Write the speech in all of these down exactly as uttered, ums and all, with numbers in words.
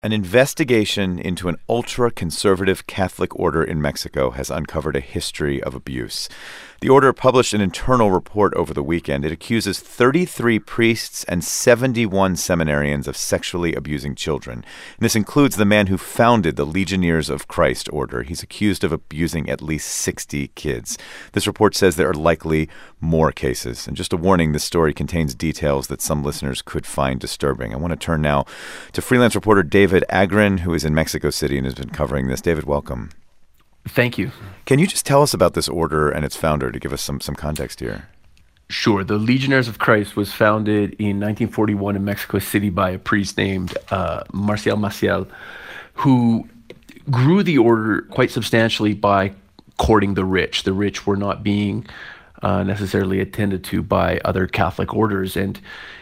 An investigation into an ultra-conservative Catholic order in Mexico has uncovered a history of abuse. The order published an internal report over the weekend. It accuses thirty-three priests and seventy-one seminarians of sexually abusing children. And this includes the man who founded the Legionnaires of Christ order. He's accused of abusing at least sixty kids. This report says there are likely more cases. And just a warning, this story contains details that some listeners could find disturbing. I want to turn now to freelance reporter David Agren, who is in Mexico City and has been covering this. David, welcome. Thank you. Can you just tell us about this order and its founder to give us some, some context here? Sure. The Legionnaires of Christ was founded in nineteen forty-one in Mexico City by a priest named uh, Marcial Maciel, who grew the order quite substantially by courting the rich. The rich were not being uh, necessarily attended to by other Catholic orders. And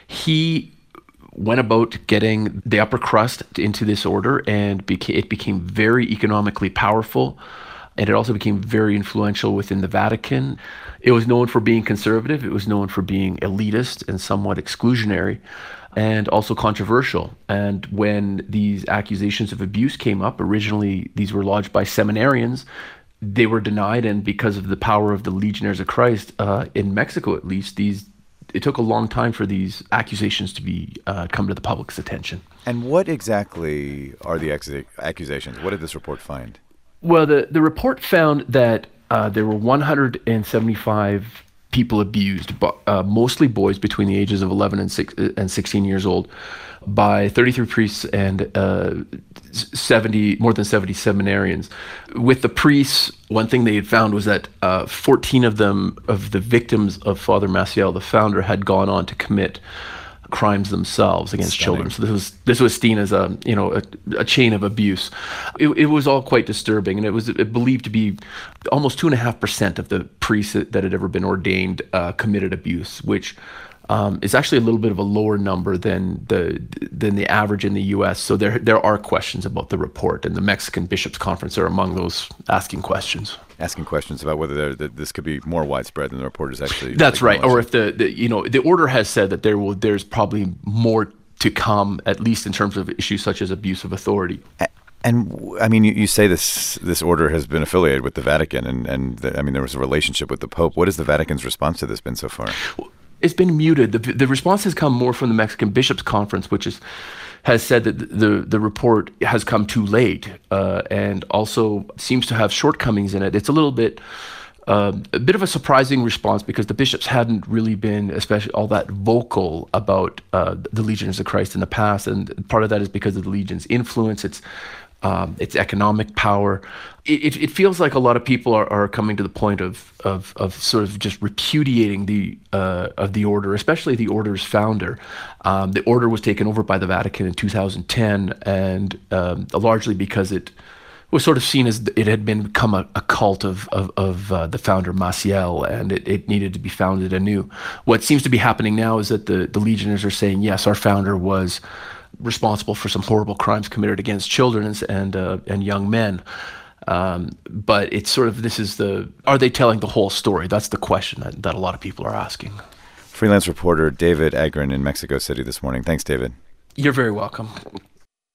he went about getting the upper crust into this order, and beca- it became very economically powerful. And it also became very influential within the Vatican. It was known for being conservative. It was known for being elitist and somewhat exclusionary, and also controversial. And when these accusations of abuse came up, originally these were lodged by seminarians. They were denied, and because of the power of the Legionnaires of Christ, uh, in Mexico at least, these it took a long time for these accusations to be uh, come to the public's attention. And what exactly are the ex- accusations? What did this report find? Well, the, the report found that uh, there were one hundred seventy-five people abused, but, uh, mostly boys between the ages of eleven and, six, and sixteen years old, by thirty-three priests and uh, seventy more than seventy seminarians. With the priests, one thing they had found was that uh, fourteen of them, of the victims of Father Maciel, the founder, had gone on to commit crimes themselves against Stunning. children. So this was this was seen as a you know a, a chain of abuse. It, it was all quite disturbing, and it was believed to be almost two and a half percent of the priests that had ever been ordained uh, committed abuse, which um, is actually a little bit of a lower number than the than the average in the U S. So there there are questions about the report, and the Mexican Bishops' Conference are among those asking questions. Asking questions about whether there, that this could be more widespread than the report is actually. That's right. Or if the, the you know the order has said that there will there's probably more to come, at least in terms of issues such as abuse of authority. And I mean, you, you say this this order has been affiliated with the Vatican, and and the, I mean there was a relationship with the Pope. What has the Vatican's response to this been so far? Well, it's been muted. The, the response has come more from the Mexican Bishops' Conference, which is has said that the the report has come too late, uh, and also seems to have shortcomings in it. It's a little bit uh, a bit of a surprising response, because the bishops hadn't really been especially all that vocal about uh, the Legionnaires of Christ in the past, and part of that is because of the Legion's influence. It's Um, its economic power. It, it, it feels like a lot of people are, are coming to the point of, of of sort of just repudiating the uh, of the order, especially the order's founder. Um, the order was taken over by the Vatican in two thousand ten, and um, largely because it was sort of seen as it had been become a, a cult of of, of uh, the founder Maciel, and it, it needed to be founded anew. What seems to be happening now is that the, the Legionnaires are saying, yes, our founder was responsible for some horrible crimes committed against children and and, uh, and young men. Um, but it's sort of, this is the, are they telling the whole story? That's the question that, that a lot of people are asking. Freelance reporter David Agren in Mexico City this morning. Thanks, David. You're very welcome.